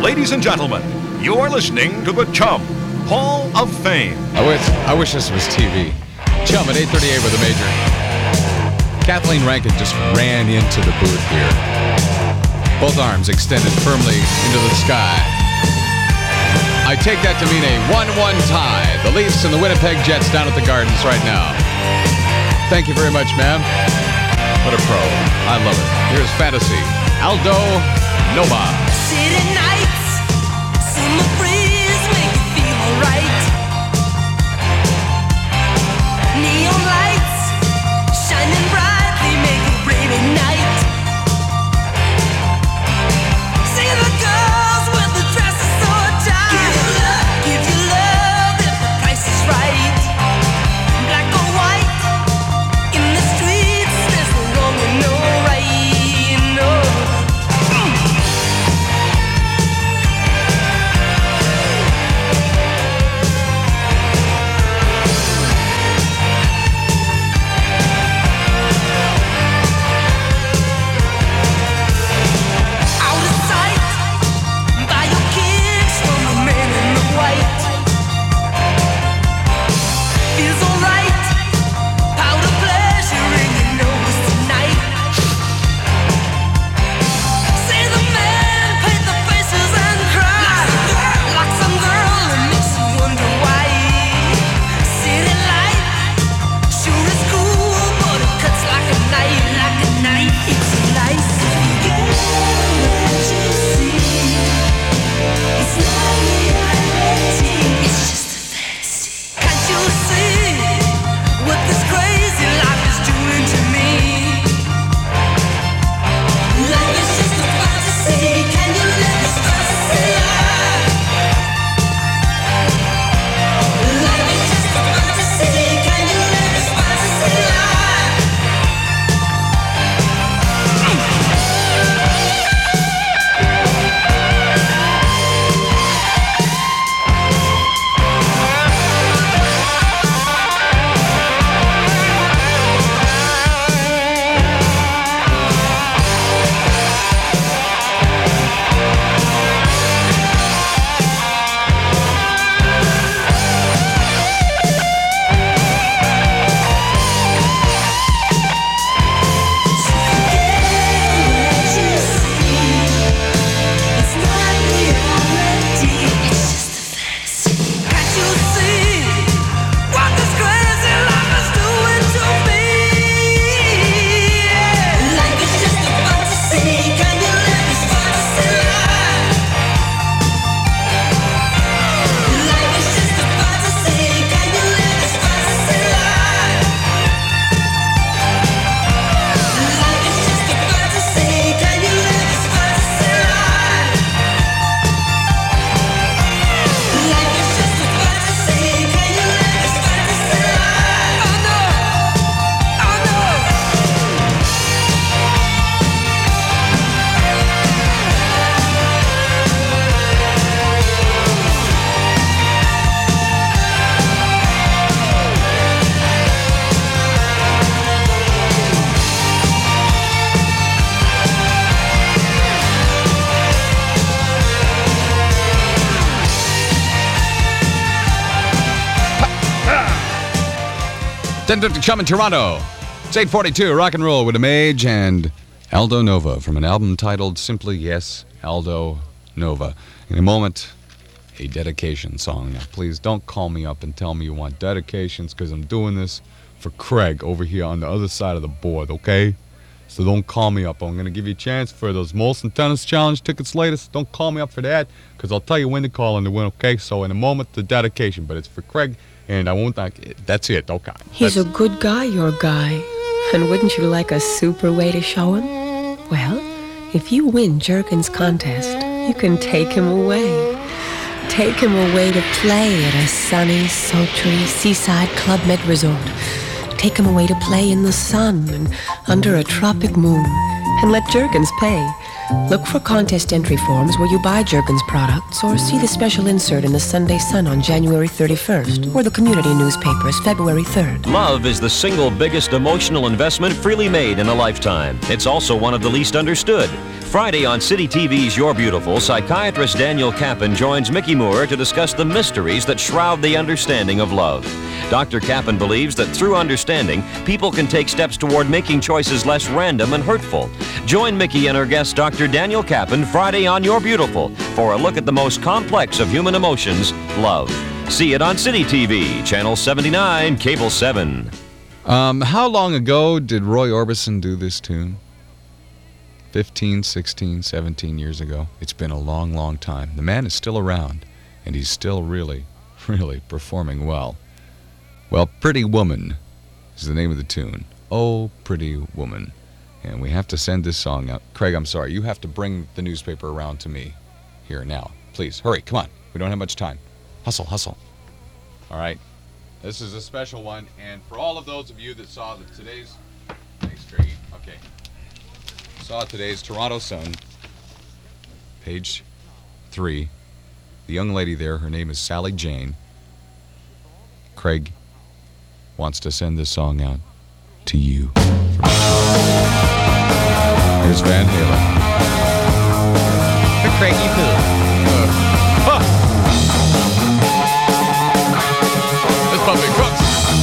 Ladies and gentlemen, you're listening to the Chum Hall of Fame. I wish this was TV. Chum at 8:38 with a major. Kathleen Rankin just ran into the booth here. Both arms extended firmly into the sky. I take that to mean a 1-1 tie. The Leafs and the Winnipeg Jets down at the Gardens right now. Thank you very much, ma'am. What a pro. I love it. Here's Fantasy. Aldo Nova. City nights, summer breeze make you feel alright. Neon lights, shining brightly make a rainy night. See the girls with the dresses so tight. Give you love if the price is right. Black or white, in the streets there's no wrong and no right, no. Out of sight, by your kids from the man in the white. Feels alright, powder pleasure in your nose tonight. See the man paint the faces and cry. Like some girl and makes you wonder why. City light, sure is cool, but it cuts like a knife, like a knife. It's a life. Girl, what you see, it's not reality. It's just a fantasy. Can't you see what this crazy life is doing to me? Life is just a fantasy. Can you let this fantasy lie? Life is just a fantasy. Can you let this fantasy lie? To Chum in Toronto. It's 8:42. Rock and roll with a mage and Aldo Nova from an album titled simply Yes, Aldo Nova. In a moment, a dedication song. Now, please don't call me up and tell me you want dedications because I'm doing this for Craig over here on the other side of the board, okay? So don't call me up. I'm going to give you a chance for those Molson Tennis Challenge tickets latest. Don't call me up for that because I'll tell you when to call and to win, okay? So in a moment, the dedication, but it's for Craig. And I won't, that's it, okay. He's a good guy, your guy. And wouldn't you like a super way to show him? Well, if you win Jergens contest, you can take him away. Take him away to play at a sunny, sultry seaside Club Med resort. Take him away to play in the sun and under a tropic moon. And let Jergens pay. Look for contest entry forms where you buy Jergens products or see the special insert in the Sunday Sun on January 31st or the community newspapers February 3rd. Love is the single biggest emotional investment freely made in a lifetime. It's also one of the least understood. Friday on City TV's You're Beautiful, psychiatrist Daniel Kappen joins Mickey Moore to discuss the mysteries that shroud the understanding of love. Dr. Kappen believes that through understanding, people can take steps toward making choices less random and hurtful. Join Mickey and her guest Dr. Daniel Kappen Friday on You're Beautiful for a look at the most complex of human emotions, love. See it on City TV, Channel 79, Cable 7. How long ago did Roy Orbison do this tune? 15, 16, 17 years ago. It's been a long, long time. The man is still around, and he's still really, really performing well. Well, Pretty Woman is the name of the tune. Oh, Pretty Woman. And we have to send this song out. Craig, I'm sorry. You have to bring the newspaper around to me here now. Please, hurry. Come on. We don't have much time. Hustle, hustle. All right. This is a special one. And for all of those of you that saw today's... Thanks, Craig. Okay. Saw today's Toronto Sun, page 3. The young lady there, her name is Sally Jane. Craig wants to send this song out to you. Here's Van Halen. For Craigie Poo. It's Bumpy Crooks.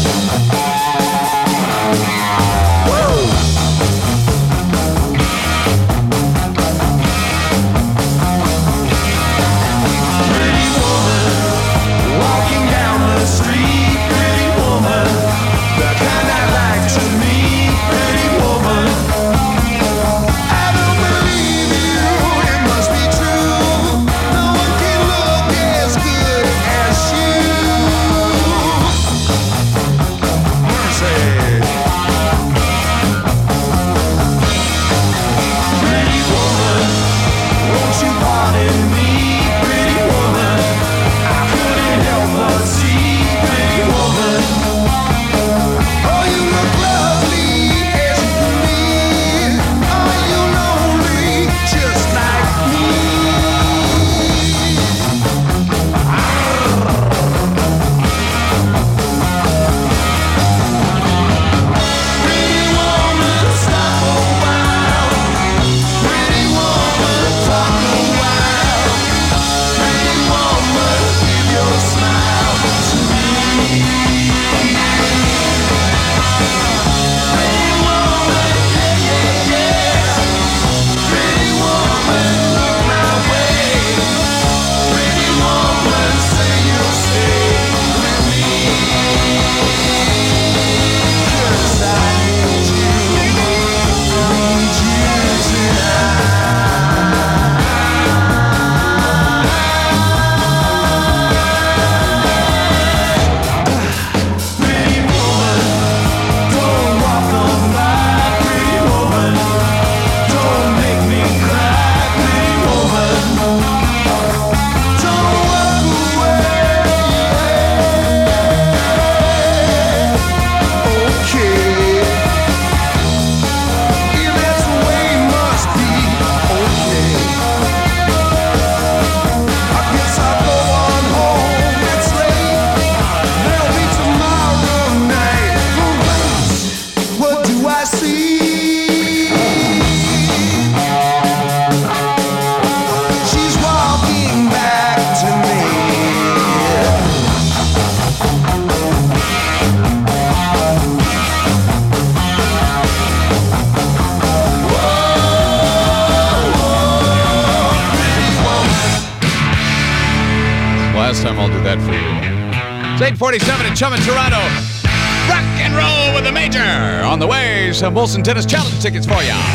Time I'll do that for you. It's 8:47 in Chum in Toronto. Rock and roll with a major. On the way, some Wilson Tennis Challenge tickets for ya.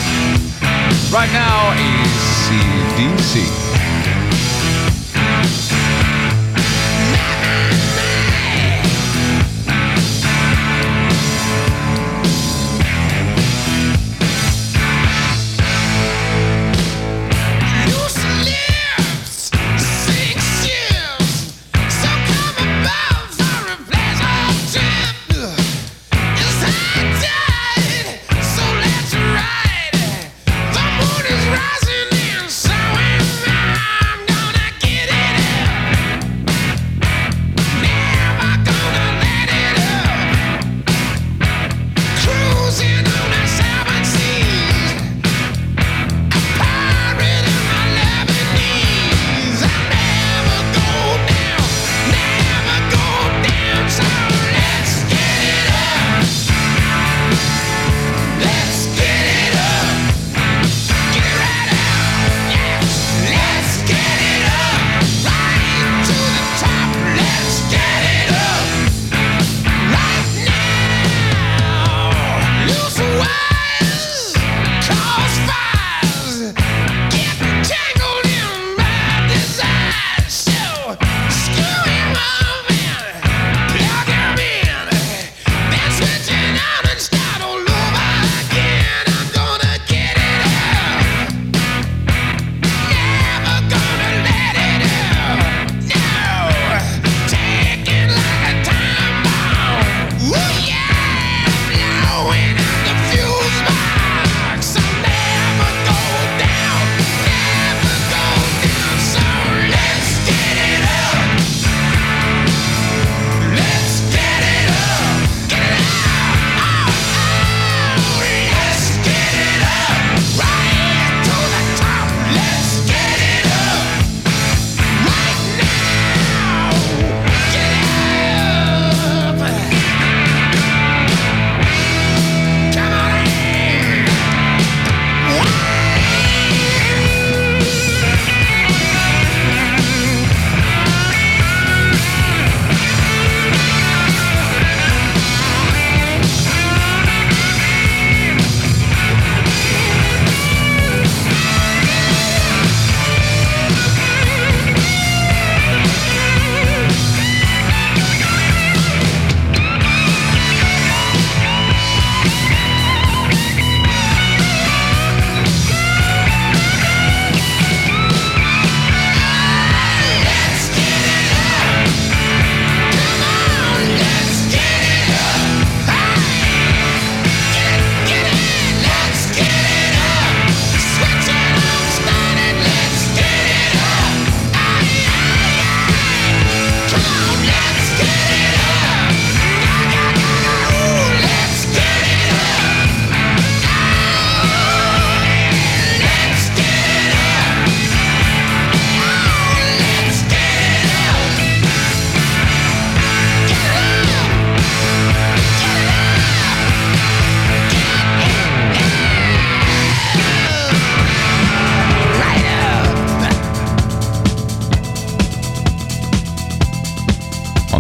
Right now, AC/DC. Rising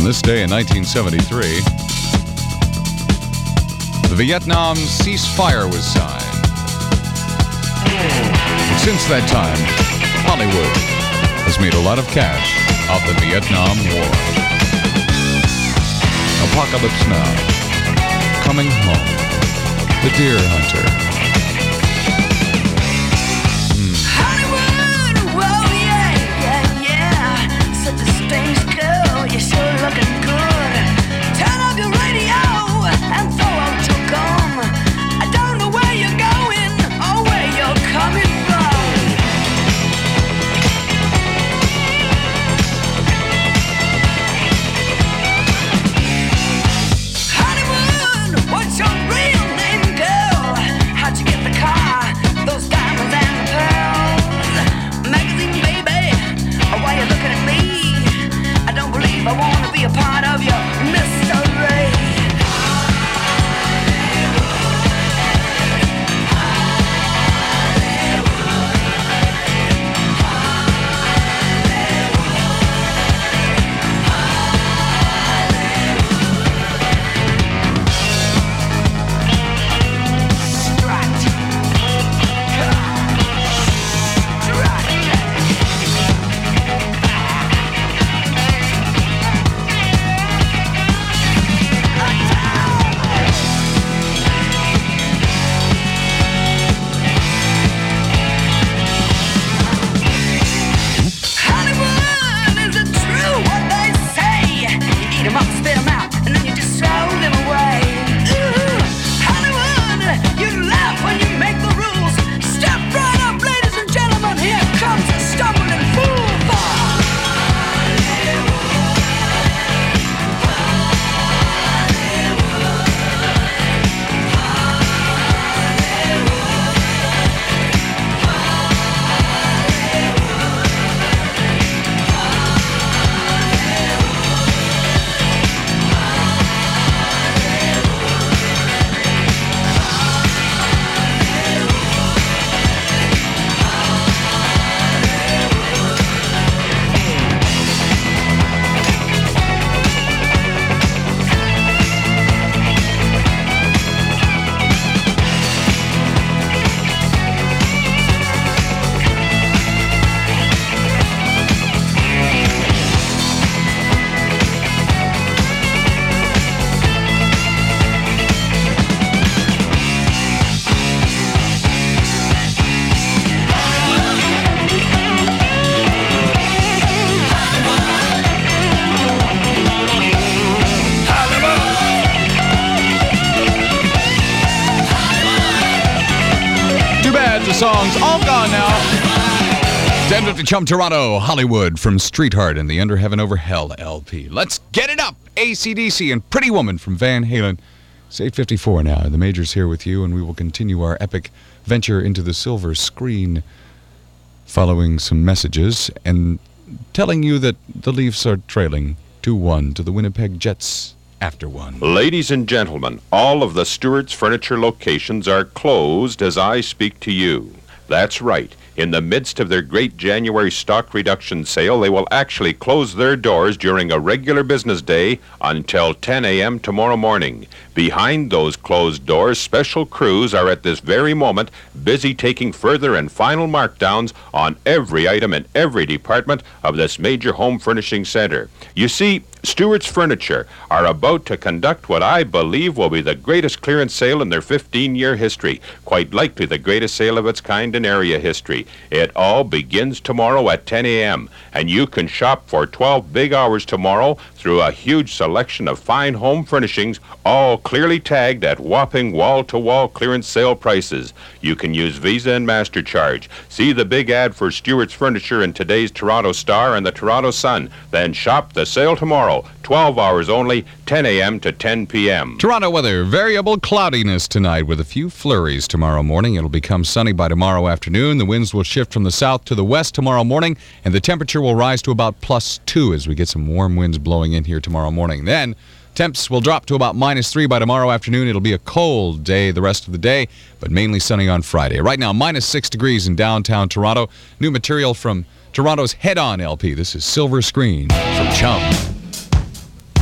On this day in 1973, the Vietnam ceasefire was signed. And since that time, Hollywood has made a lot of cash off the Vietnam War. Apocalypse Now, Coming Home, The Deer Hunter. Hollywood, whoa, yeah. Such a strange girl, you're sure looking good. Turn off your radio and throw out your gum. I don't know where you're going or where you're coming from. Hollywood, what's your real name, girl? How'd you get the car, those diamonds and the pearls? Magazine baby, why you looking at me? I don't believe I want to be a part of your mystery. Hollywood, is it true what they say? You eat 'em up, spit 'em out, and then you just throw them away. Ooh, Hollywood, you laugh when you make the rules. Step right up, ladies and gentlemen, here comes a stumbling fool. Too bad the song's all gone now. Stand up to Chum Toronto, Hollywood from Street Heart and the Under Heaven Over Hell LP. Let's get it up! AC/DC and Pretty Woman from Van Halen. It's 8:54 now. The Major's here with you, and we will continue our epic venture into the silver screen following some messages and telling you that the Leafs are trailing 2-1 to the Winnipeg Jets after one. Ladies and gentlemen, all of the Stewart's Furniture locations are closed as I speak to you. That's right. In the midst of their great January stock reduction sale, they will actually close their doors during a regular business day until 10 a.m. tomorrow morning. Behind those closed doors, special crews are at this very moment busy taking further and final markdowns on every item in every department of this major home furnishing center. You see, Stewart's Furniture are about to conduct what I believe will be the greatest clearance sale in their 15-year history, quite likely the greatest sale of its kind in area history. It all begins tomorrow at 10 a.m., and you can shop for 12 big hours tomorrow through a huge selection of fine home furnishings, all clearly tagged at whopping wall-to-wall clearance sale prices. You can use Visa and MasterCharge. See the big ad for Stewart's Furniture in today's Toronto Star and the Toronto Sun. Then shop the sale tomorrow, 12 hours only, 10 a.m. to 10 p.m. Toronto weather, variable cloudiness tonight with a few flurries tomorrow morning. It'll become sunny by tomorrow afternoon. The winds will shift from the south to the west tomorrow morning, and the temperature will rise to about +2 as we get some warm winds blowing in here tomorrow morning. Then temps will drop to about -3 by tomorrow afternoon. It'll be a cold day the rest of the day, but mainly sunny on Friday. Right now, -6 degrees in downtown Toronto. New material from Toronto's Head On LP. This is Silver Screen from Chum.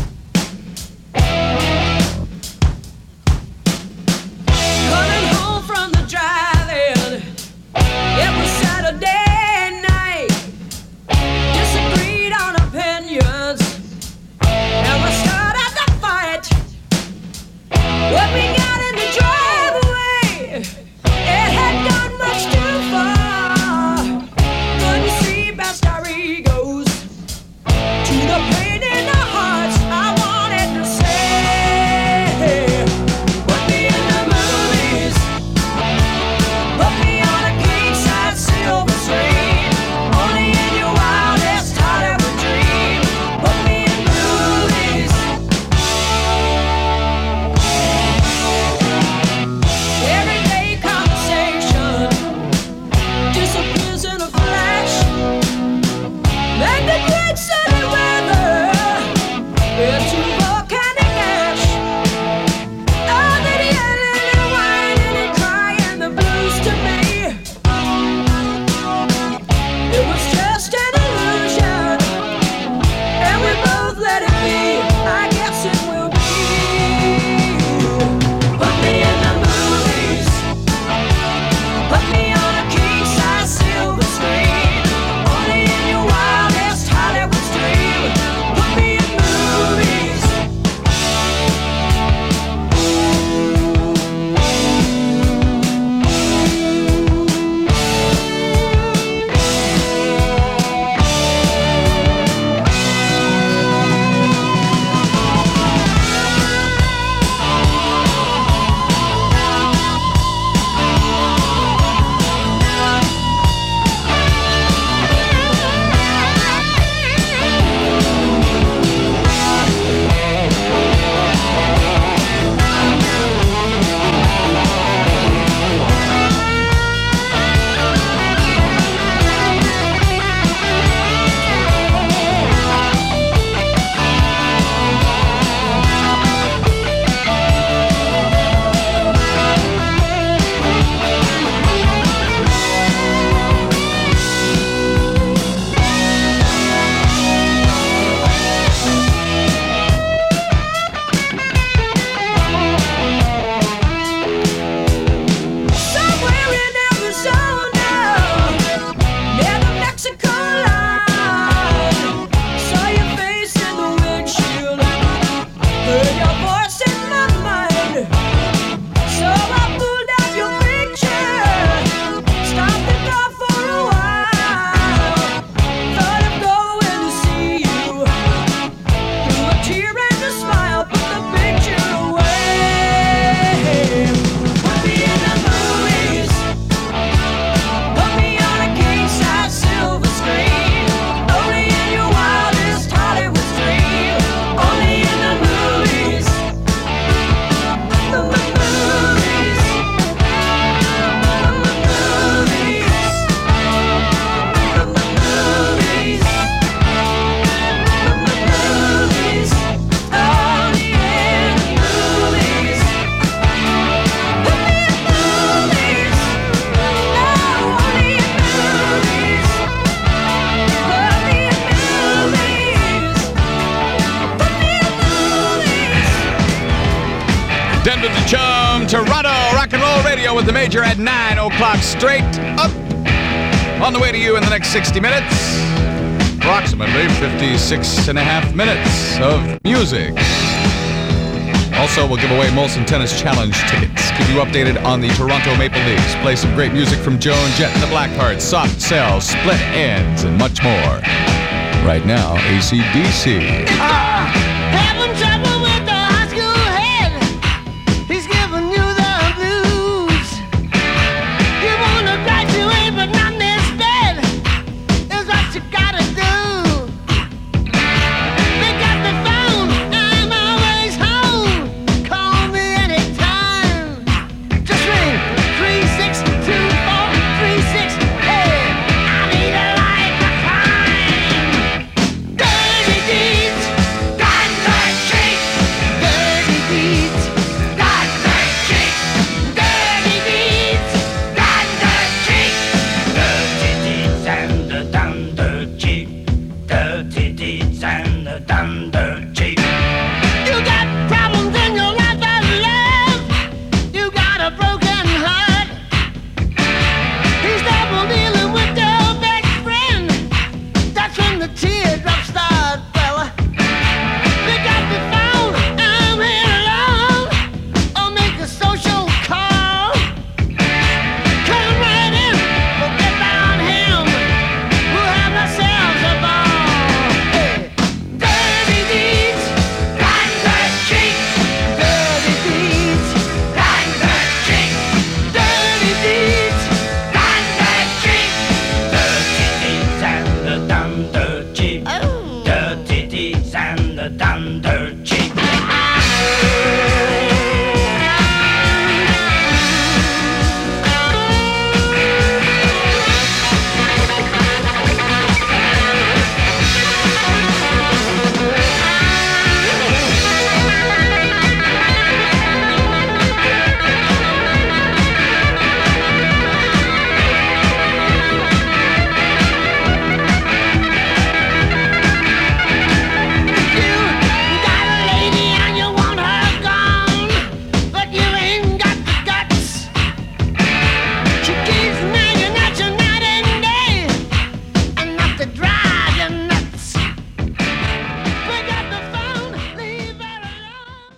Toronto. Rock and Roll Radio with the Major at 9 o'clock straight up. On the way to you in the next 60 minutes. Approximately 56 and a half minutes of music. Also, we'll give away Molson Tennis Challenge tickets. Keep you updated on the Toronto Maple Leafs. Play some great music from Joan Jett and the Blackhearts, Soft Cell, Split Ends, and much more. Right now, AC/DC.